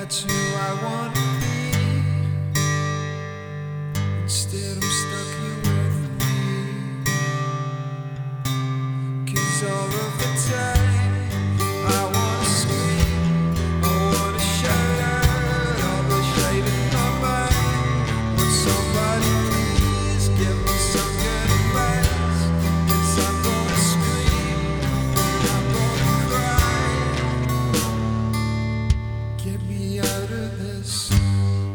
That's who I wanna be. Instead I'm stuck here with me. 'Cause all of the time I wanna scream, I wanna shout out all the shade in my mind. Would somebody please give me some good advice? 'Cause I'm gonna scream, I'm gonna cry. Get me out of this.